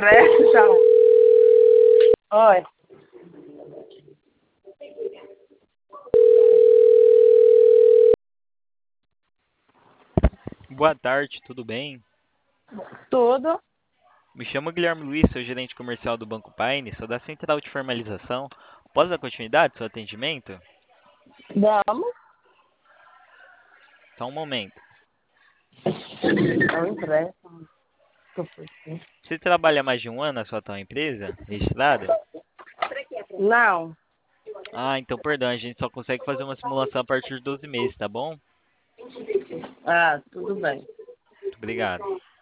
empresta. Oi. Boa tarde, tudo bem? Tudo? Me chamo Guilherme Luiz, sou gerente comercial do Banco Paine, sou da Central de Formalização. Posso dar continuidade ao seu atendimento? Damos. Só um momento. Não empresta. Você trabalha há mais de um ano na sua atual empresa, registrada? Não. Ah, então perdão, a gente só consegue fazer uma simulação a partir de 12 meses, tá bom? Ah, tudo bem. Muito obrigado.